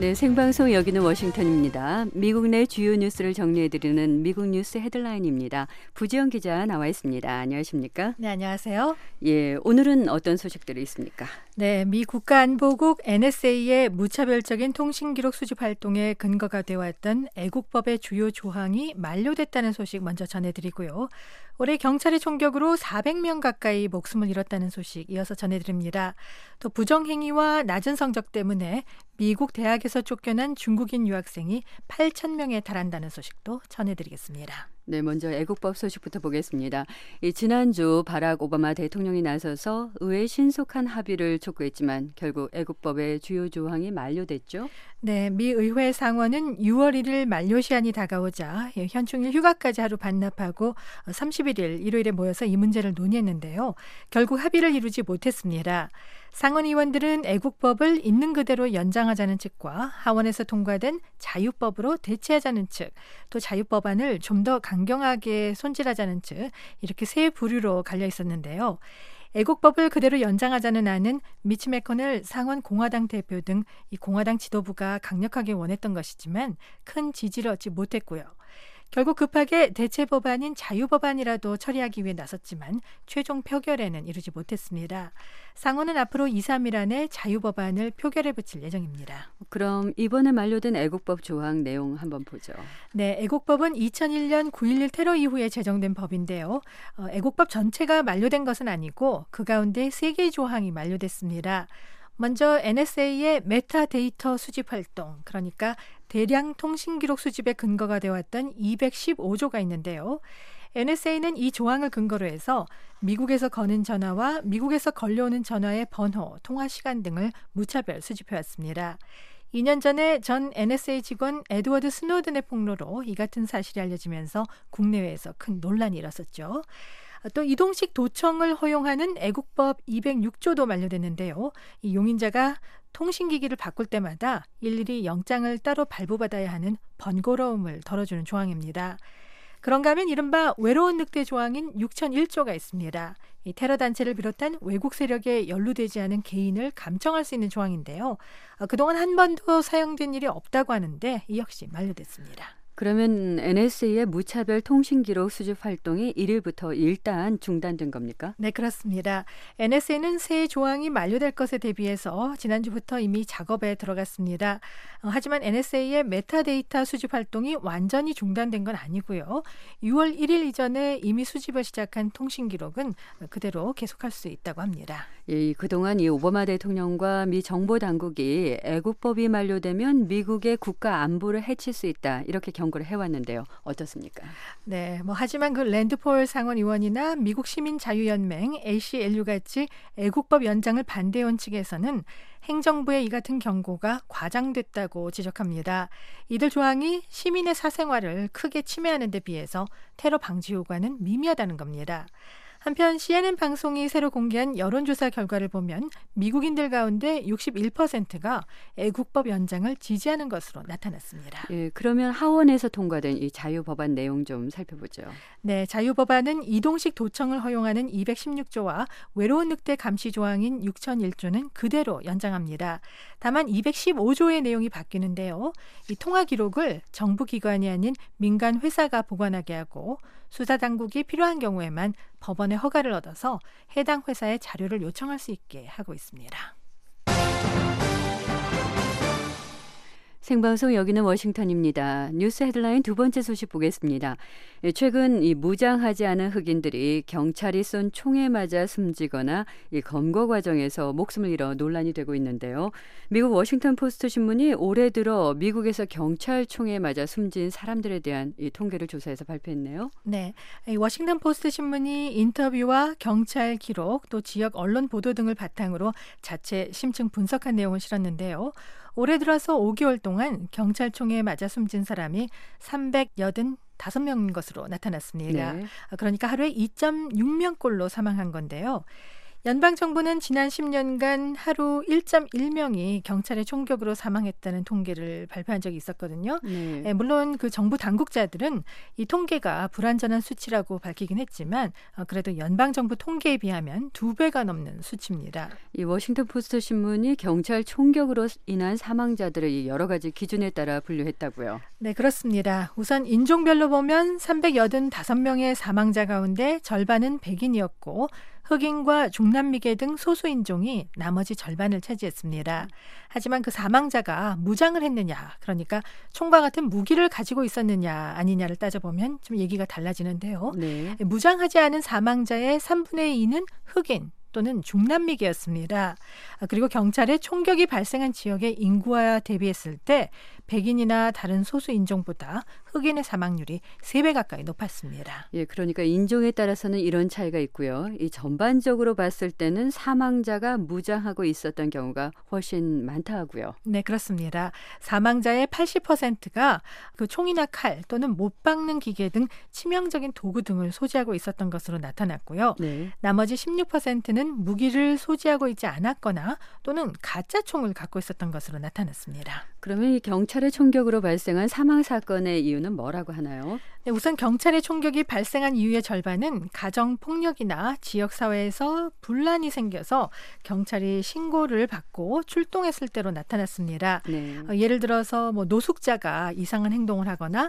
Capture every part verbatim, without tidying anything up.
네, 생방송 여기는 워싱턴입니다. 미국 내 주요 뉴스를 정리해드리는 미국 뉴스 헤드라인입니다. 부지영 기자 나와 있습니다. 안녕하십니까? 네, 안녕하세요. 예, 오늘은 어떤 소식들이 있습니까? 네, 미 국가안보국 엔에스에이의 무차별적인 통신기록 수집 활동에 근거가 되어왔던 애국법의 주요 조항이 만료됐다는 소식 먼저 전해드리고요. 올해 경찰의 총격으로 사백 명 가까이 목숨을 잃었다는 소식 이어서 전해드립니다. 또 부정행위와 낮은 성적 때문에 미국 대학에서 쫓겨난 중국인 유학생이 팔천 명에 달한다는 소식도 전해드리겠습니다. 네, 먼저 애국법 소식부터 보겠습니다. 이 지난주 바락 오바마 대통령이 나서서 의회 신속한 합의를 촉구했지만 결국 애국법의 주요 조항이 만료됐죠? 네, 미 의회 상원은 유월 일일 만료 시한이 다가오자 현충일 휴가까지 하루 반납하고 삼십일 일 일요일에 모여서 이 문제를 논의했는데요. 결국 합의를 이루지 못했습니다. 상원 의원들은 애국법을 있는 그대로 연장하자는 측과 하원에서 통과된 자유법으로 대체하자는 측, 또 자유법안을 좀 더 강경하게 손질하자는 측, 이렇게 세 부류로 갈려 있었는데요. 애국법을 그대로 연장하자는 안은 미치 매코넬 상원 공화당 대표 등 이 공화당 지도부가 강력하게 원했던 것이지만 큰 지지를 얻지 못했고요. 결국 급하게 대체 법안인 자유법안이라도 처리하기 위해 나섰지만 최종 표결에는 이르지 못했습니다. 상원은 앞으로 이, 삼 일 안에 자유법안을 표결에 붙일 예정입니다. 그럼 이번에 만료된 애국법 조항 내용 한번 보죠. 네, 애국법은 이천일 년 구일일 테러 이후에 제정된 법인데요. 어, 애국법 전체가 만료된 것은 아니고 그 가운데 세 개의 조항이 만료됐습니다. 먼저 엔에스에이의 메타데이터 수집 활동, 그러니까 대량 통신기록 수집의 근거가 되어왔던 이백십오 조가 있는데요. 엔에스에이는 이 조항을 근거로 해서 미국에서 거는 전화와 미국에서 걸려오는 전화의 번호, 통화 시간 등을 무차별 수집해왔습니다. 이 년 전에 전 엔에스에이 직원 에드워드 스노든의 폭로로 이 같은 사실이 알려지면서 국내외에서 큰 논란이 일었었죠. 또 이동식 도청을 허용하는 애국법 이백육 조도 만료됐는데요. 이 용인자가 통신기기를 바꿀 때마다 일일이 영장을 따로 발부받아야 하는 번거로움을 덜어주는 조항입니다. 그런가 하면 이른바 외로운 늑대 조항인 육천일 조가 있습니다. 이 테러 단체를 비롯한 외국 세력에 연루되지 않은 개인을 감청할 수 있는 조항인데요. 그동안 한 번도 사용된 일이 없다고 하는데 이 역시 만료됐습니다. 그러면 엔에스에이의 무차별 통신기록 수집 활동이 일 일부터 일단 중단된 겁니까? 네, 그렇습니다. 엔에스에이는 새 조항이 만료될 것에 대비해서 지난주부터 이미 작업에 들어갔습니다. 어, 하지만 엔에스에이의 메타데이터 수집 활동이 완전히 중단된 건 아니고요. 유월 일일 이전에 이미 수집을 시작한 통신기록은 그대로 계속할 수 있다고 합니다. 예, 그동안 이 오바마 대통령과 미 정보 당국이 애국법이 만료되면 미국의 국가 안보를 해칠 수 있다, 이렇게 경고를 해왔는데요. 어떻습니까? 네, 뭐 하지만 그 랜드폴 상원 의원이나 미국 시민자유연맹 에이씨엘유 같이 애국법 연장을 반대해온 측에서는 행정부의 이 같은 경고가 과장됐다고 지적합니다. 이들 조항이 시민의 사생활을 크게 침해하는 데 비해서 테러 방지 효과는 미미하다는 겁니다. 한편 씨엔엔 방송이 새로 공개한 여론조사 결과를 보면 미국인들 가운데 육십일 퍼센트가 애국법 연장을 지지하는 것으로 나타났습니다. 예, 그러면 하원에서 통과된 이 자유법안 내용 좀 살펴보죠. 네, 자유법안은 이동식 도청을 허용하는 이백십육 조와 외로운 늑대 감시 조항인 육천일 조는 그대로 연장합니다. 다만 이백십오 조의 내용이 바뀌는데요. 이 통화 기록을 정부 기관이 아닌 민간 회사가 보관하게 하고 수사당국이 필요한 경우에만 법원의 허가를 얻어서 해당 회사의 자료를 요청할 수 있게 하고 있습니다. 생방송 여기는 워싱턴입니다. 뉴스 헤드라인 두 번째 소식 보겠습니다. 최근 이 무장하지 않은 흑인들이 경찰이 쏜 총에 맞아 숨지거나 이 검거 과정에서 목숨을 잃어 논란이 되고 있는데요. 미국 워싱턴 포스트 신문이 올해 들어 미국에서 경찰 총에 맞아 숨진 사람들에 대한 이 통계를 조사해서 발표했네요. 네, 이 워싱턴 포스트 신문이 인터뷰와 경찰 기록, 또 지역 언론 보도 등을 바탕으로 자체 심층 분석한 내용을 실었는데요. 올해 들어서 오 개월 동안 경찰총에 맞아 숨진 사람이 삼백팔십오 명인 것으로 나타났습니다. 네. 그러니까 하루에 이 점 육 명꼴로 사망한 건데요. 연방정부는 지난 십 년간 하루 일 점 일 명이 경찰의 총격으로 사망했다는 통계를 발표한 적이 있었거든요. 네. 예, 물론 그 정부 당국자들은 이 통계가 불완전한 수치라고 밝히긴 했지만 어, 그래도 연방정부 통계에 비하면 두 배가 넘는 수치입니다. 이 워싱턴 포스트 신문이 경찰 총격으로 인한 사망자들을 이 여러 가지 기준에 따라 분류했다고요. 네, 그렇습니다. 우선 인종별로 보면 삼백팔십오 명의 사망자 가운데 절반은 백인이었고 흑인과 중남미계 등 소수인종이 나머지 절반을 차지했습니다. 하지만 그 사망자가 무장을 했느냐, 그러니까 총과 같은 무기를 가지고 있었느냐 아니냐를 따져보면 좀 얘기가 달라지는데요. 네. 무장하지 않은 사망자의 삼분의 이는 흑인 또는 중남미계였습니다. 그리고 경찰의 총격이 발생한 지역의 인구와 대비했을 때 백인이나 다른 소수 인종보다 흑인의 사망률이 세 배 가까이 높았습니다. 예, 그러니까 인종에 따라서는 이런 차이가 있고요. 이 전반적으로 봤을 때는 사망자가 무장하고 있었던 경우가 훨씬 많다 하고요. 네, 그렇습니다. 사망자의 팔십 퍼센트가 그 총이나 칼 또는 못 박는 기계 등 치명적인 도구 등을 소지하고 있었던 것으로 나타났고요. 네. 나머지 십육 퍼센트는 무기를 소지하고 있지 않았거나 또는 가짜 총을 갖고 있었던 것으로 나타났습니다. 그러면 이 경찰의 총격으로 발생한 사망 사건의 이유는 뭐라고 하나요? 네, 우선 경찰의 총격이 발생한 이유의 절반은 가정폭력이나 지역사회에서 분란이 생겨서 경찰이 신고를 받고 출동했을 때로 나타났습니다. 네. 어, 예를 들어서 뭐 노숙자가 이상한 행동을 하거나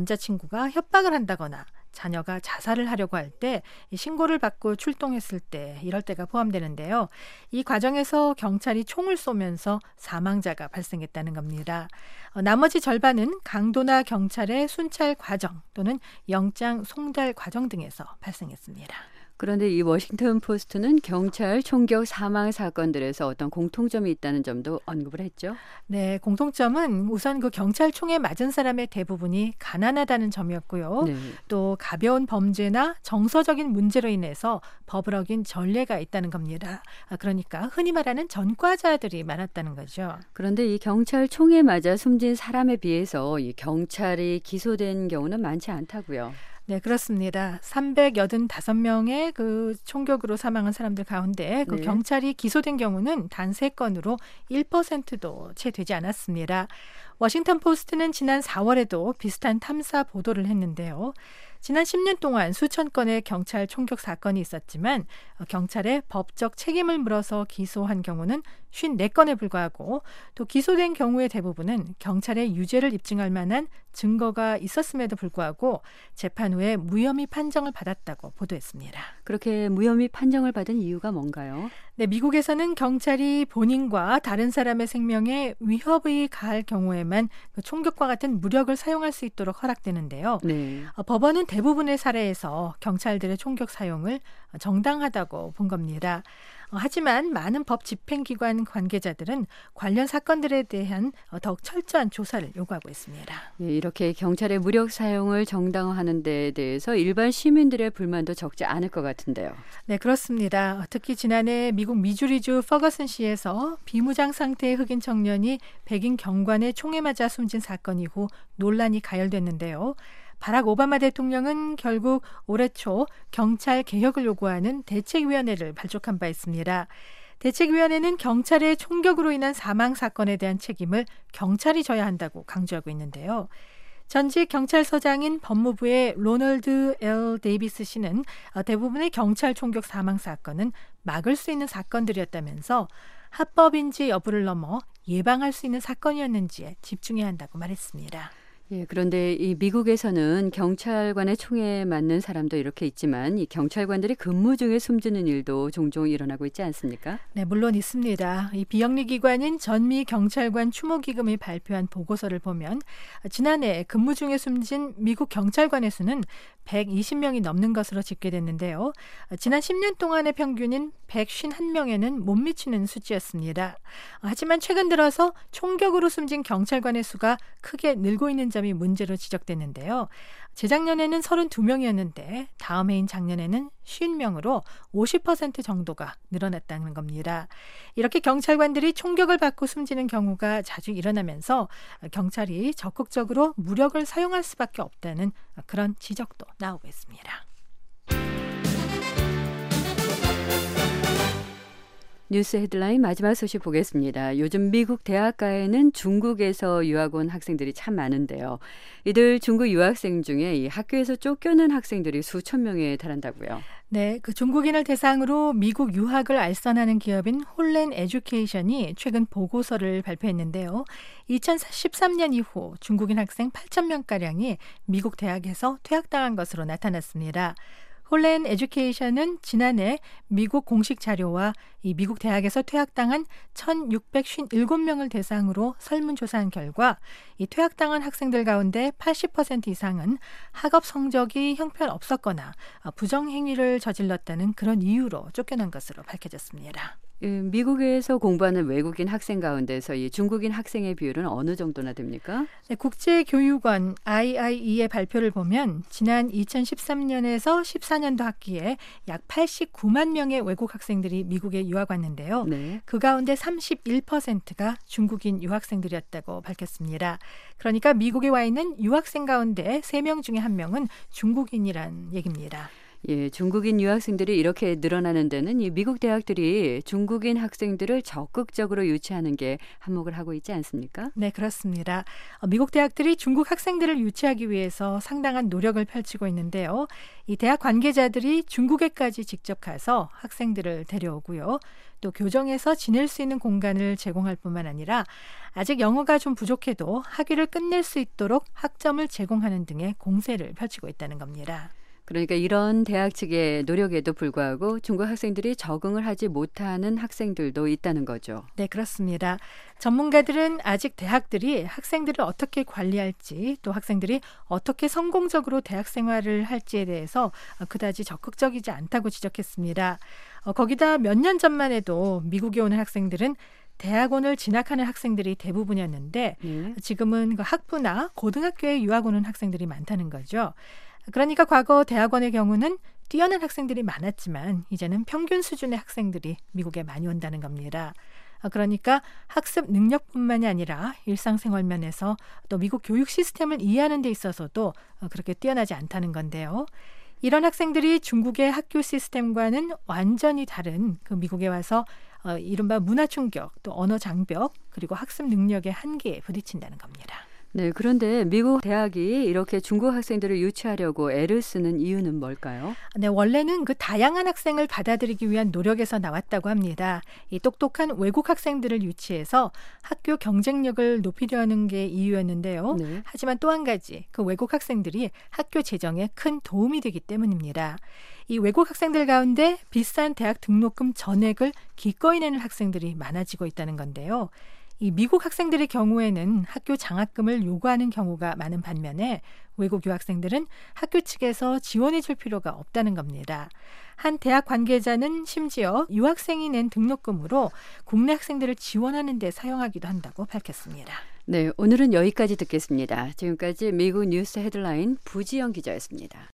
남자친구가 협박을 한다거나 자녀가 자살을 하려고 할 때 신고를 받고 출동했을 때 이럴 때가 포함되는데요. 이 과정에서 경찰이 총을 쏘면서 사망자가 발생했다는 겁니다. 어, 나머지 절반은 강도나 경찰의 순찰 과정 또는 영장 송달 과정 등에서 발생했습니다. 그런데 이 워싱턴 포스트는 경찰 총격 사망 사건들에서 어떤 공통점이 있다는 점도 언급을 했죠. 네, 공통점은 우선 그 경찰 총에 맞은 사람의 대부분이 가난하다는 점이었고요. 네. 또 가벼운 범죄나 정서적인 문제로 인해서 법을 어긴 전례가 있다는 겁니다. 아, 그러니까 흔히 말하는 전과자들이 많았다는 거죠. 그런데 이 경찰 총에 맞아 숨진 사람에 비해서 이 경찰이 기소된 경우는 많지 않다고요. 네, 그렇습니다. 삼백팔십오 명의 그 총격으로 사망한 사람들 가운데 그 네. 경찰이 기소된 경우는 단 세 건으로 일 퍼센트도 채 되지 않았습니다. 워싱턴 포스트는 지난 사월에도 비슷한 탐사 보도를 했는데요. 지난 십 년 동안 수천 건의 경찰 총격 사건이 있었지만 경찰에 법적 책임을 물어서 기소한 경우는 오십사 건에 불과하고 또 기소된 경우의 대부분은 경찰의 유죄를 입증할 만한 증거가 있었음에도 불구하고 재판 후에 무혐의 판정을 받았다고 보도했습니다. 그렇게 무혐의 판정을 받은 이유가 뭔가요? 네, 미국에서는 경찰이 본인과 다른 사람의 생명에 위협이 가할 경우에만 그 총격과 같은 무력을 사용할 수 있도록 허락되는데요. 네. 어, 법원은 대부분의 사례에서 경찰들의 총격 사용을 정당하다고 본 겁니다. 어, 하지만 많은 법 집행기관 관계자들은 관련 사건들에 대한 어, 더욱 철저한 조사를 요구하고 있습니다. 예, 이렇게 경찰의 무력 사용을 정당화하는 데 대해서 일반 시민들의 불만도 적지 않을 것 같은데요. 네, 그렇습니다. 특히 지난해 미국 미주리주 퍼거슨시에서 비무장 상태의 흑인 청년이 백인 경관의 총에 맞아 숨진 사건 이후 논란이 가열됐는데요. 바락 오바마 대통령은 결국 올해 초 경찰 개혁을 요구하는 대책위원회를 발족한 바 있습니다. 대책위원회는 경찰의 총격으로 인한 사망 사건에 대한 책임을 경찰이 져야 한다고 강조하고 있는데요. 전직 경찰서장인 법무부의 로널드 엘 데이비스 씨는 대부분의 경찰 총격 사망 사건은 막을 수 있는 사건들이었다면서 합법인지 여부를 넘어 예방할 수 있는 사건이었는지에 집중해야 한다고 말했습니다. 예, 그런데 이 미국에서는 경찰관의 총에 맞는 사람도 이렇게 있지만 이 경찰관들이 근무 중에 숨지는 일도 종종 일어나고 있지 않습니까? 네, 물론 있습니다. 이 비영리 기관인 전미 경찰관 추모기금이 발표한 보고서를 보면 지난해 근무 중에 숨진 미국 경찰관의 수는 백이십 명이 넘는 것으로 집계됐는데요. 지난 십 년 동안의 평균인 백오십일 명에는 못 미치는 수치였습니다. 하지만 최근 들어서 총격으로 숨진 경찰관의 수가 크게 늘고 있는 점이 문제로 지적됐는데요. 재작년에는 삼십이 명이었는데 다음 해인 작년에는 오십 명으로 오십 퍼센트 정도가 늘어났다는 겁니다. 이렇게 경찰관들이 총격을 받고 숨지는 경우가 자주 일어나면서 경찰이 적극적으로 무력을 사용할 수밖에 없다는 그런 지적도 나오고 있습니다. 뉴스 헤드라인 마지막 소식 보겠습니다. 요즘 미국 대학가에는 중국에서 유학 온 학생들이 참 많은데요. 이들 중국 유학생 중에 이 학교에서 쫓겨난 학생들이 수천 명에 달한다고요. 네, 그 중국인을 대상으로 미국 유학을 알선하는 기업인 홀랜 에듀케이션이 최근 보고서를 발표했는데요. 이천십삼 년 이후 중국인 학생 팔천 명가량이 미국 대학에서 퇴학당한 것으로 나타났습니다. 홀랜 에듀케이션은 지난해 미국 공식 자료와 이 미국 대학에서 퇴학당한 천육백오십칠 명을 대상으로 설문조사한 결과 이 퇴학당한 학생들 가운데 팔십 퍼센트 이상은 학업 성적이 형편없었거나 부정행위를 저질렀다는 그런 이유로 쫓겨난 것으로 밝혀졌습니다. 미국에서 공부하는 외국인 학생 가운데서 이 중국인 학생의 비율은 어느 정도나 됩니까? 네, 국제교육원 아이아이이의 발표를 보면 지난 이천십삼 년에서 십사 년도 학기에 약 팔십구만 명의 외국 학생들이 미국에 유학 왔는데요. 네. 그 가운데 삼십일 퍼센트가 중국인 유학생들이었다고 밝혔습니다. 그러니까 미국에 와 있는 유학생 가운데 세 명 중에 한 명은 중국인이란 얘기입니다. 예, 중국인 유학생들이 이렇게 늘어나는 데는 이 미국 대학들이 중국인 학생들을 적극적으로 유치하는 게 한몫을 하고 있지 않습니까? 네, 그렇습니다. 미국 대학들이 중국 학생들을 유치하기 위해서 상당한 노력을 펼치고 있는데요. 이 대학 관계자들이 중국에까지 직접 가서 학생들을 데려오고요. 또 교정에서 지낼 수 있는 공간을 제공할 뿐만 아니라 아직 영어가 좀 부족해도 학위를 끝낼 수 있도록 학점을 제공하는 등의 공세를 펼치고 있다는 겁니다. 그러니까 이런 대학 측의 노력에도 불구하고 중국 학생들이 적응을 하지 못하는 학생들도 있다는 거죠. 네, 그렇습니다. 전문가들은 아직 대학들이 학생들을 어떻게 관리할지 또 학생들이 어떻게 성공적으로 대학 생활을 할지에 대해서 그다지 적극적이지 않다고 지적했습니다. 어, 거기다 몇 년 전만 해도 미국에 오는 학생들은 대학원을 진학하는 학생들이 대부분이었는데 네. 지금은 그 학부나 고등학교에 유학 오는 학생들이 많다는 거죠. 그러니까 과거 대학원의 경우는 뛰어난 학생들이 많았지만 이제는 평균 수준의 학생들이 미국에 많이 온다는 겁니다. 그러니까 학습 능력뿐만이 아니라 일상생활 면에서 또 미국 교육 시스템을 이해하는 데 있어서도 그렇게 뛰어나지 않다는 건데요. 이런 학생들이 중국의 학교 시스템과는 완전히 다른 그 미국에 와서 어, 이른바 문화 충격, 또 언어 장벽, 그리고 학습 능력의 한계에 부딪힌다는 겁니다. 네, 그런데 미국 대학이 이렇게 중국 학생들을 유치하려고 애를 쓰는 이유는 뭘까요? 네, 원래는 그 다양한 학생을 받아들이기 위한 노력에서 나왔다고 합니다. 이 똑똑한 외국 학생들을 유치해서 학교 경쟁력을 높이려는 게 이유였는데요. 네. 하지만 또 한 가지, 그 외국 학생들이 학교 재정에 큰 도움이 되기 때문입니다. 이 외국 학생들 가운데 비싼 대학 등록금 전액을 기꺼이 내는 학생들이 많아지고 있다는 건데요. 이 미국 학생들의 경우에는 학교 장학금을 요구하는 경우가 많은 반면에 외국 유학생들은 학교 측에서 지원해 줄 필요가 없다는 겁니다. 한 대학 관계자는 심지어 유학생이 낸 등록금으로 국내 학생들을 지원하는 데 사용하기도 한다고 밝혔습니다. 네, 오늘은 여기까지 듣겠습니다. 지금까지 미국 뉴스 헤드라인 부지영 기자였습니다.